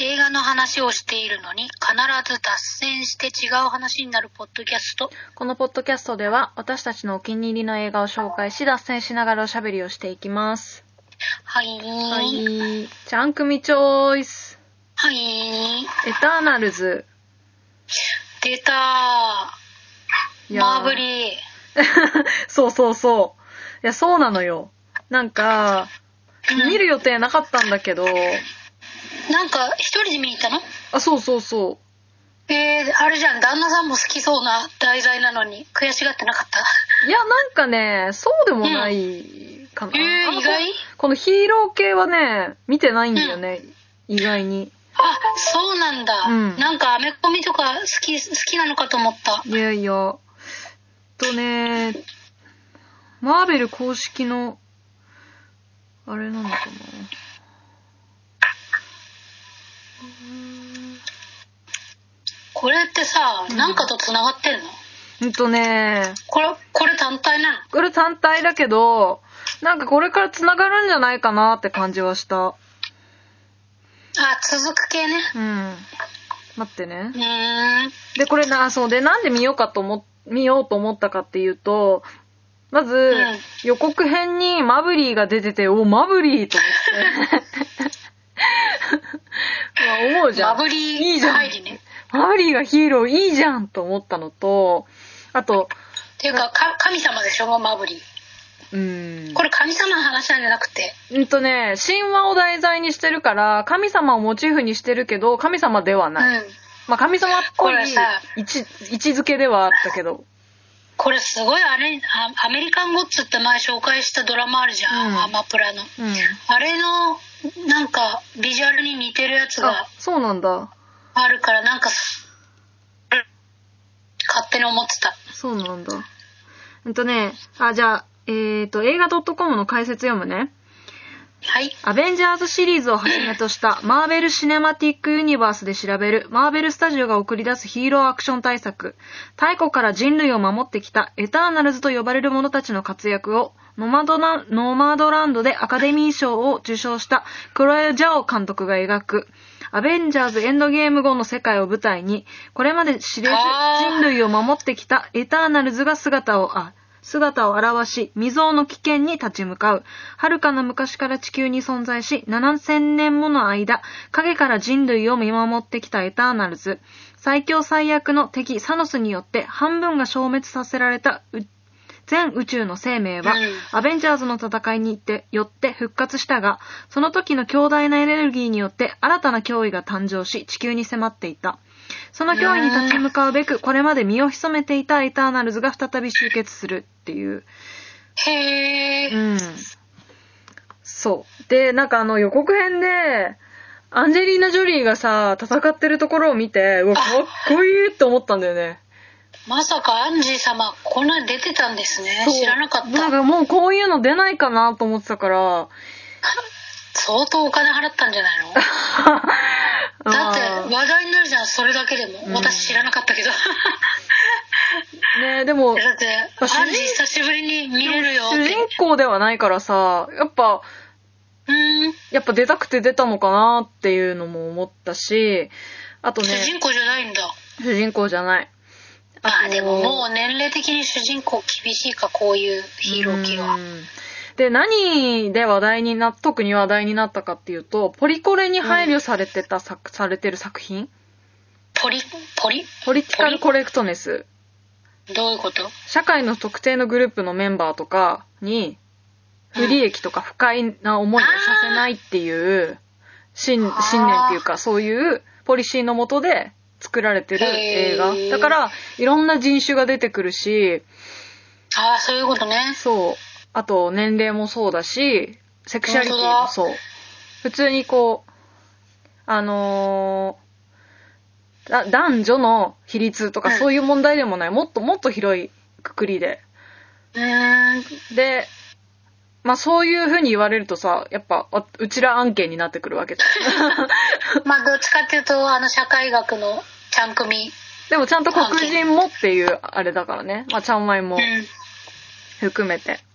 映画の話をしているのに必ず脱線して違う話になるポッドキャスト。 このポッドキャストでは私たちのお気に入りの映画を紹介し脱線しながらおしゃべりをしていきます。 はい。 はい。ちゃん組チョイス。 はい。 エターナルズ。 出たー。マーブリー。 そうそうそう。いや、そうなのよ。なんか、見る予定なかったんだけど。 なんか、一人で見に行ったの？ あ、そうそうそう。 あれじゃん、旦那さんも好きそうな題材なのに悔しがってなかった？ いや、なんかね、そうでもないかな。 意外？ このヒーロー系はね、見てないんだよね、意外に。 あ、そうなんだ。なんかアメコミとか好きなのかと思った。 いやいや。マーベル公式の、あれなのかな。 これってさ、なんかと繋がってんの？これ単体なの？ これ単体だけど、なんかこれから繋がるんじゃないかなって感じはした。 あ、続く系ね。 待ってね。で、これそうで、なんで見ようと思ったかっていうと、まず、予告編にマブリーが出てて、マブリーと思って。まあ思うじゃん。 マブリーいいじゃん。 入りね。 マブリーがヒーローいいじゃんと思ったのと、あと。 っていうか、神様でしょ、マブリー。これ神様の話なんじゃなくて。 神話を題材にしてるから、神様をモチーフにしてるけど、神様ではない。まあ神様っぽい位置づけではあったけど。 これすごいアメリカンゴッツって前紹介したドラマあるじゃん、アマプラの。あれの、なんか、ビジュアルに似てるやつが。 そうなんだ。 あるから、なんか、勝手に思ってた。 そうなんだ。じゃあ、映画 .com の解説読むね。 はい。 アベンジャーズシリーズをはじめとしたマーベル・シネマティック・ユニバースで調べるマーベル・スタジオが送り出すヒーローアクション大作。太古から人類を守ってきたエターナルズと呼ばれる者たちの活躍をノマドランドでアカデミー賞を受賞したクロエ・ジャオ監督が描くアベンジャーズエンドゲーム後の世界を舞台にこれまで知れず人類を守ってきたエターナルズが姿を現し、未曾有の危険に立ち向かう。遥かな昔から地球に存在し、7000年もの間、影から人類を見守ってきたエターナルズ。最強最悪の敵サノスによって半分が消滅させられた全宇宙の生命は、アベンジャーズの戦いによって復活したが、その時の強大なエネルギーによって新たな脅威が誕生し、地球に迫っていた。その脅威に立ち向かうべく、これまで身を潜めていたエターナルズが再び集結するっていう。 へー。 そう。で、なんか予告編で、アンジェリーナ・ジョリーがさ、戦ってるところを見て、かっこいいって思ったんだよね。 まさかアンジー様、こんなに出てたんですね。知らなかった。 なんかもうこういうの出ないかなと思ってたから。 相当お金払ったんじゃないの？だって話題になるじゃん、それだけでも。私知らなかったけど。 ねえ、でも。 だって、アンジー久しぶりに見れるよって。 主人公ではないからさ、やっぱ出たくて出たのかなっていうのも思ったし、あとね。 主人公じゃないんだ。 主人公じゃない。 でももう年齢的に主人公厳しいか、こういうヒーロー系は。 で、特に話題になったかっていうと、ポリコレに配慮されてる作品？ ポリティカルコレクトネス。 どういうこと？ 社会の特定のグループのメンバーとかに、不利益とか不快な思いをさせないっていう信念っていうか、そういうポリシーのもとで作られてる映画。だから、いろんな人種が出てくるし、 そういうことね。 そう。あと、年齢もそうだし、セクシャリティもそう。普通にこう、男女の比率とかそういう問題でもない。もっともっと広いくくりで。で、まあそういう風に言われるとさ、やっぱ、うちら案件になってくるわけだ。 まあどっちかっていうと、社会学のちゃん組。 でもちゃんと黒人もっていうあれだからね。まあちゃんまいも含めて。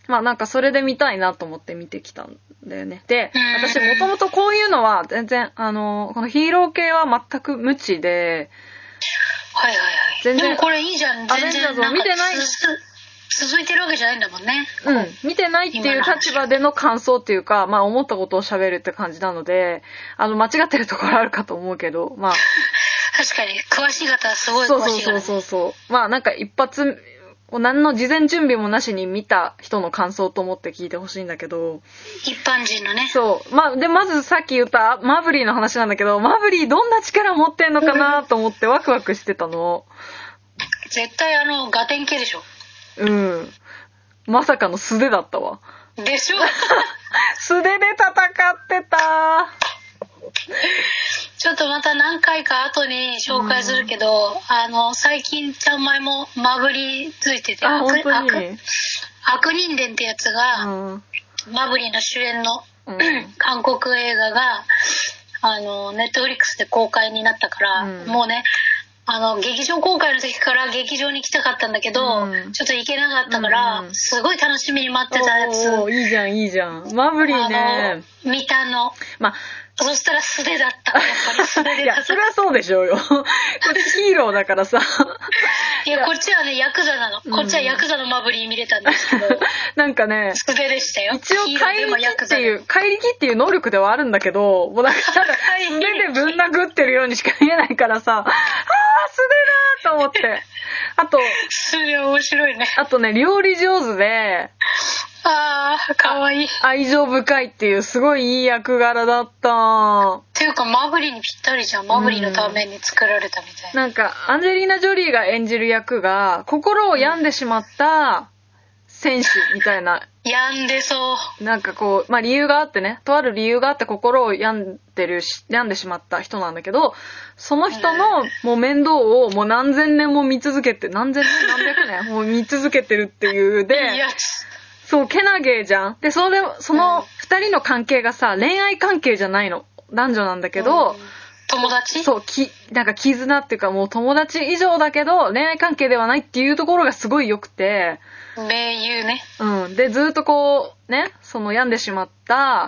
まあなんかそれで見たいなと思って見てきたんだよね。で、私もともとこういうのは全然、このヒーロー系は全く無知で、 はいはいはい。 全然でもこれいいじゃん。全然なんか見てない続いてるわけじゃないんだもんね。 見てないっていう立場での感想っていうか、まあ思ったことを喋るって感じなので、間違ってるところあるかと思うけど、まあ。 確かに、詳しい方はすごい詳しいから、ね。 そう。まあなんか一発、何の事前準備もなしに見た人の感想と思って聞いてほしいんだけど。 一般人のね。 そう。まあ、で、まずさっき言ったマブリーの話なんだけど、マブリーどんな力持ってんのかなと思ってワクワクしてたの。 絶対ガテン系でしょ。 まさかの素手だったわ。 でしょ素手で戦ってた。 ちょっとまた何回か後に紹介するけど、最近ちゃんまいもマブリついてて、 本当に悪人伝ってやつが、マブリの主演の、韓国映画がネットフリックスで公開になったから、もうね劇場公開の時から劇場に来たかったんだけど、ちょっと行けなかったから、すごい楽しみに待ってたやつ。 いいじゃん。マブリーね。 見たの。まあ、そしたら素手だった。やっぱり素手で。 いや、それはそうでしょうよ。こっちヒーローだからさ。 いや、こっちはね、ヤクザなの。こっちはヤクザのマブリー見れたんですけど。 なんかね、 素手でしたよ。 一応怪力っていう能力ではあるんだけど、もうなんかただ素手でぶん殴ってるようにしか見えないからさ、素手だと思って。あと、 それ面白いね。 あとね、料理上手で、 かわいい。 愛情深いっていうすごいいい役柄だった。 っていうかマブリにぴったりじゃん。マブリのために作られたみたいな。なんかアンジェリーナ・ジョリーが演じる役が心を病んでしまった戦士みたいな。 病んでそう。 なんかこう、まあ理由があってね、とある理由があって心を病んでしまった人なんだけど、その人のもう面倒をもう何千年も見続けて、何百年もう見続けてるっていうで、 いいやつ。 そう、けなげじゃん。で、その二人の関係がさ、恋愛関係じゃないの。男女なんだけど、 友達？ そう、なんか絆っていうかもう友達以上だけど、恋愛関係ではないっていうところがすごい良くて。 名優ね。 で、ずっとこう、ね、その病んでしまった、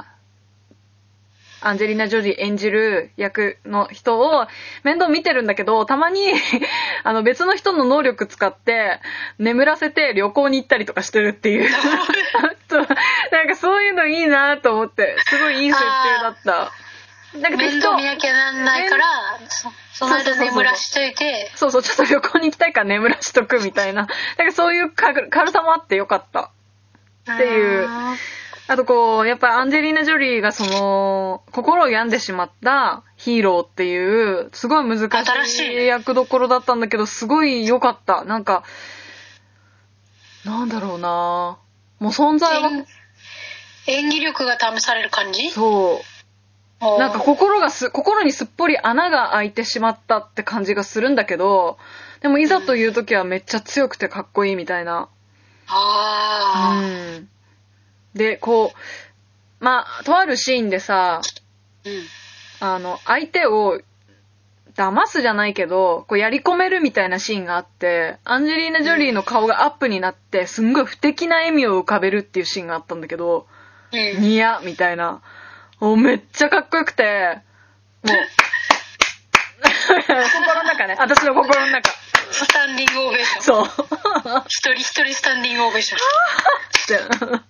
アンジェリーナ・ジョリー演じる役の人を面倒見てるんだけど、たまに別の人の能力使って眠らせて旅行に行ったりとかしてるっていうなんかそういうのいいなと思って、すごいいい設定だった。 なんか面倒見なきゃなんないから、その間眠らしといて。 そう、ちょっと旅行に行きたいから眠らしとくみたいな。なんかそういう軽さもあってよかったっていう。あとこう、やっぱアンジェリーナ・ジョリーがその、心を病んでしまったヒーローっていう、すごい難しい役どころだったんだけど、すごい良かった。なんか、なんだろうなもう存在は。 演技力が試される感じ？ そう。なんか心にすっぽり穴が開いてしまったって感じがするんだけど、でもいざという時はめっちゃ強くてかっこいいみたいな。で、こう、まあ、とあるシーンでさ、相手を騙すじゃないけど、こうやり込めるみたいなシーンがあって、アンジェリーナ・ジョリーの顔がアップになって、すんごい不敵な笑みを浮かべるっていうシーンがあったんだけど、ニヤみたいな。めっちゃかっこよくて、もう、心の中ね、私の心の中。 スタンディングオベーション。 そう。 一人スタンディングオベーション。 ってなった。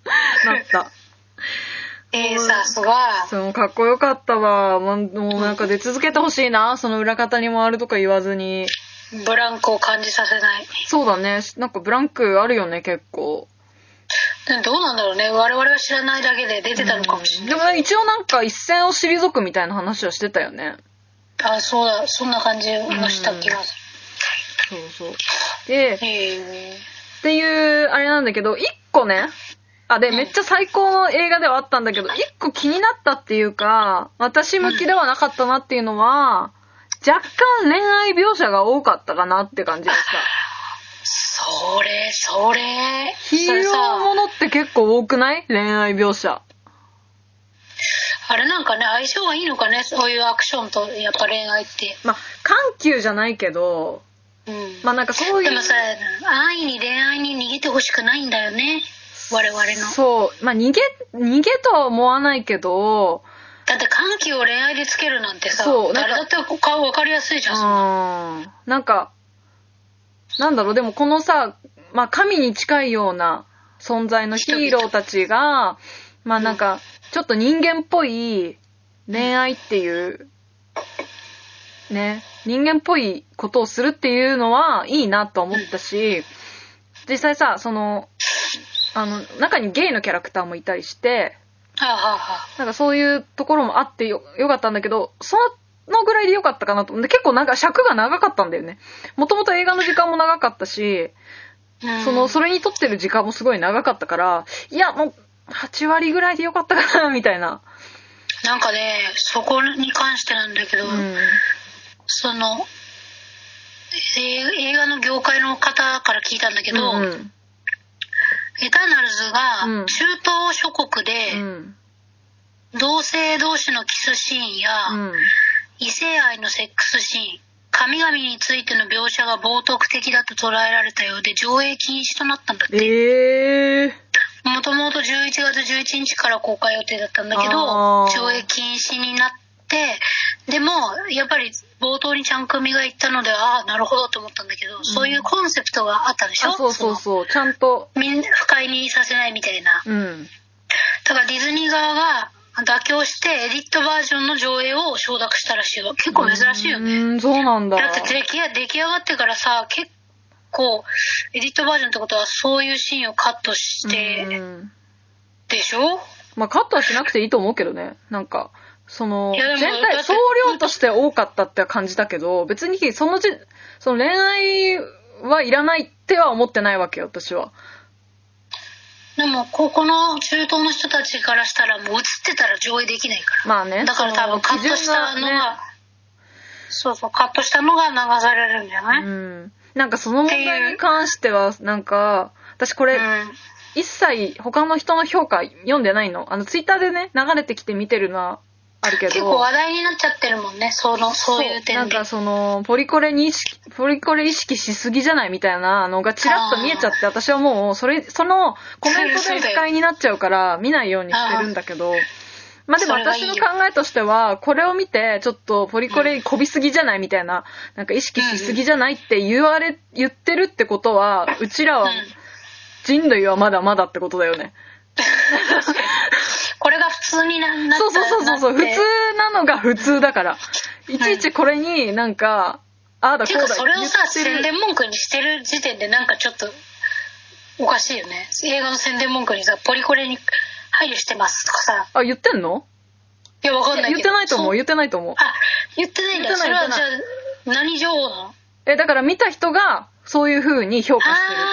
さすが。 そう、かっこよかったわ。もうなんか出続けてほしいな。その裏方に回るとか言わずに。 ブランクを感じさせない。 そうだね。なんかブランクあるよね、結構。 どうなんだろうね。我々は知らないだけで出てたのかもしれない。 でも一応なんか一線を退くみたいな話はしてたよね。 そうだ。そんな感じがした気がする。そう。で、っていうあれなんだけど、一個ね、めっちゃ最高の映画ではあったんだけど、一個気になったっていうか、私向きではなかったなっていうのは、若干恋愛描写が多かったかなって感じでした。 それ。 ヒーローものって結構多くない？恋愛描写。 あれなんかね、相性がいいのかね、そういうアクションとやっぱ恋愛って。 まあ、緩急じゃないけど、まあなんかそういう。 でもさ、安易に恋愛に逃げてほしくないんだよね。 我々の。 そう。まあ逃げとは思わないけど、 だって歓喜を恋愛でつけるなんてさ、誰だって分かりやすいじゃん。なんか、なんだろう、でもこのさ、まあ神に近いような存在のヒーローたちが、まあなんか、ちょっと人間っぽい恋愛っていう、ね、人間っぽいことをするっていうのはいいなと思ったし、実際さ、中にゲイのキャラクターもいたりして、なんかそういうところもあってよかったんだけど、そのぐらいでよかったかなと思って、結構なんか尺が長かったんだよね。もともと映画の時間も長かったし、それにとってる時間もすごい長かったから、いや、もう、8割ぐらいでよかったかな、みたいな。 なんかね、そこに関してなんだけど、映画の業界の方から聞いたんだけど、エターナルズが中東諸国で、同性同士のキスシーンや、異性愛のセックスシーン、神々についての描写が冒涜的だと捉えられたようで上映禁止となったんだって。もともと11月11日から公開予定だったんだけど、上映禁止になって、でもやっぱり冒頭にちゃん組が言ったので、なるほどと思ったんだけど、そういうコンセプトがあったでしょ。 そう、ちゃんと不快にさせないみたいな。だからディズニー側が妥協してエディットバージョンの上映を承諾したらしいよ。結構珍しいよね。 そうなんだ。 だって出来上がってからさ、結構エディットバージョンってことはそういうシーンをカットしてでしょ。 まあカットはしなくていいと思うけどね。なんか全体総量として多かったって感じだけど、別にその恋愛はいらないっては思ってないわけよ、私は。 でもここの中東の人たちからしたらもう映ってたら上映できないから。 まあね。 だから多分カットしたのが、カットしたのが流されるんじゃない？ なんかその問題に関してはなんか私これ、一切他の人の評価読んでないの。ツイッターでね流れてきて見てるのはあるけど、 結構話題になっちゃってるもんね。そういう点で。 なんかポリコレ意識しすぎじゃないみたいなのがチラッと見えちゃって、私はもうそのコメントで不快になっちゃうから見ないようにしてるんだけど、まあでも私の考えとしてはこれを見てちょっとポリコレこびすぎじゃないみたいな、なんか意識しすぎじゃないって言ってるってことは、うちらは人類はまだまだってことだよね。 これが普通になった。 そう、普通なのが普通だから、いちいちこれになんか、こうだ。 てかそれをさ、宣伝文句にしてる時点でなんかちょっとおかしいよね。映画の宣伝文句にさ、ポリコレに配慮してますとかさ。 言ってんの？ いや、わかんないけど。 言ってないと思う。 言ってないんだ。それはじゃあ何情報なの？ だから見た人がそういう風に評価してるってこと。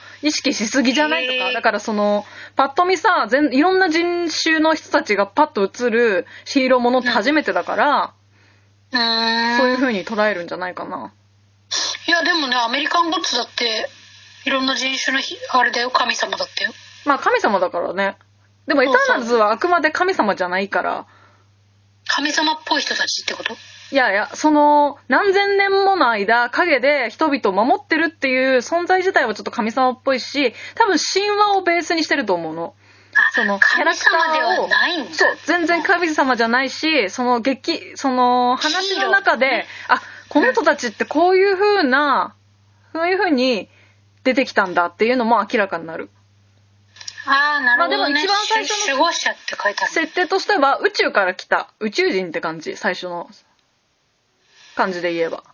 意識しすぎじゃないとか。だからパッと見さ、いろんな人種の人たちがパッと映るヒーローものって初めてだから、そういう風に捉えるんじゃないかな。 いや、でもね、アメリカンゴッツだっていろんな人種のあれだよ、神様だったよ。 まあ神様だからね。でもエターナルズはあくまで神様じゃないから。 神様っぽい人たちってこと？ いや、何千年もの間、陰で人々を守ってるっていう存在自体はちょっと神様っぽいし、多分神話をベースにしてると思うの。キャラクターを。 神様ではないんだ。 そう、全然神様じゃないし、話の中で、この人たちってこういう風に出てきたんだっていうのも明らかになる。 なるほどね。 まあでも一番最初の守護者って書いてある。 設定としては宇宙から来た宇宙人って感じ、最初の感じで言えば。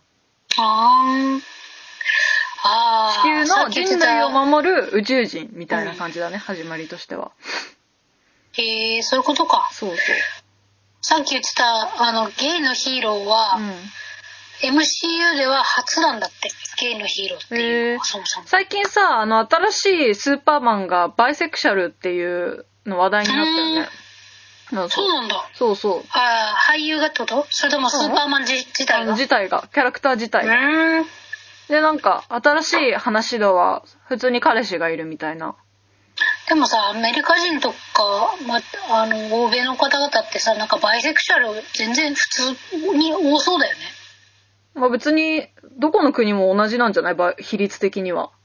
地球の人類を守る宇宙人みたいな感じだね、始まりとしては。 そういうことか。 そう。 さっき言ってたゲイのヒーローは、MCU では初なんだって。ゲイのヒーローっていう。 最近さ、新しいスーパーマンがバイセクシャルっていうの話題になったよね。 そうなんだ。 そう。 俳優がってこと？それともスーパーマン自体が？ キャラクター自体が。で、なんか、新しい話では、普通に彼氏がいるみたいな。 でもさ、アメリカ人とか、欧米の方々ってさ、なんかバイセクシャル全然普通に多そうだよね。 まあ別に、どこの国も同じなんじゃない？比率的には。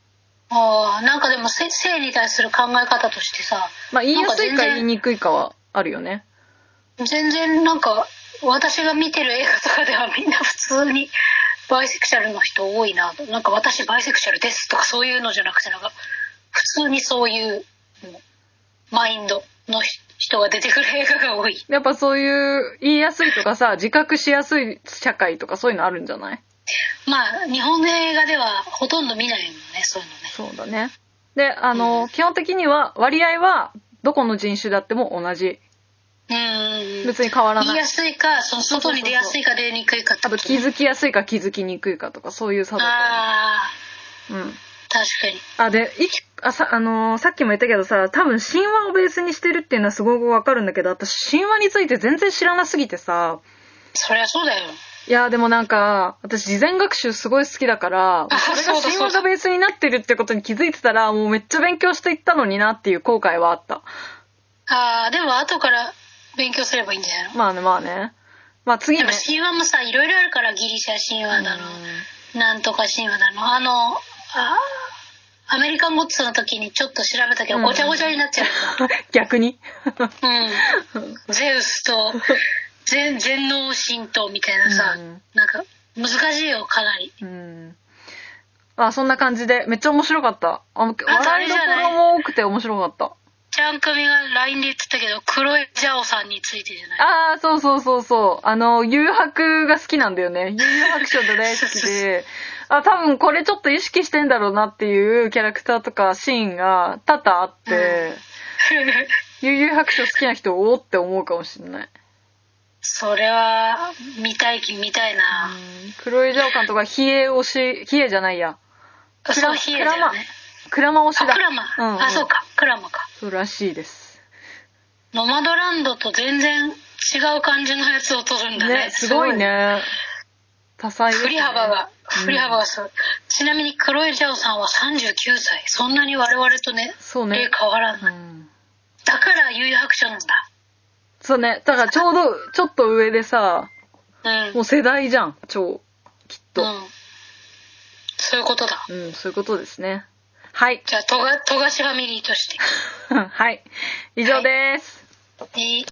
なんかでも性に対する考え方としてさ、 まあ言いやすいか言いにくいかはあるよね。 全然なんか私が見てる映画とかではみんな普通にバイセクシャルの人多いな。なんか私バイセクシャルですとかそういうのじゃなくて、なんか普通にそういうマインドの人が出てくる映画が多い。 やっぱそういう言いやすいとかさ、自覚しやすい社会とかそういうのあるんじゃない？ まあ日本の映画ではほとんど見ないもんね、そういうのね。 そうだね。で基本的には割合はどこの人種だっても同じ。別に変わらない。 言いやすいか、その外に出やすいか出にくいかってことね。 あと気づきやすいか気づきにくいかとかそういう差だと思う。 確かに。 でさっきも言ったけどさ、多分神話をベースにしてるっていうのはすごくわかるんだけど、私神話について全然知らなすぎてさ。 そりゃそうだよ。 いやでもなんか私事前学習すごい好きだから、それが神話がベースになってるってことに気づいてたらもうめっちゃ勉強していったのになっていう後悔はあった。 でも後から勉強すればいいんじゃないの？ まあね。まあ次ね。 神話もさいろいろあるから、ギリシャ神話だの、なんとか神話だの、アメリカンゴッツの時にちょっと調べたけど、ごちゃごちゃになっちゃうんだ。 逆にゼウスと全能神道みたいなさ、なんか難しいよかなり。 そんな感じでめっちゃ面白かった。笑いどころも多くて面白かった。 ちゃん組が LINE で言ってたけど、黒いジャオさんについてじゃない？ そう誘白が好きなんだよね。誘白書で大好きで多分これちょっと意識してんだろうなっていうキャラクターとかシーンが多々あって、誘白書好きな人おーって思うかもしれない。 それは見たいな。 黒いジャオ監督が比叡じゃないや。 そう比叡だよね。 クラマ推しだ。 そうか、クラマか。 そうらしいです。 ノマドランドと全然違う感じのやつを撮るんだね。 すごいね。多彩ですね。 振り幅がすごい。ちなみに黒いジャオさんは39歳。そんなに我々とね、例変わらない。だから幽遊白書なんだ。 そうね。だからちょっと上でさ、もう世代じゃん、きっと。 そういうことだ。 そういうことですね。はい。 じゃあ、富樫ファミリーとして。 はい。以上です。 はい。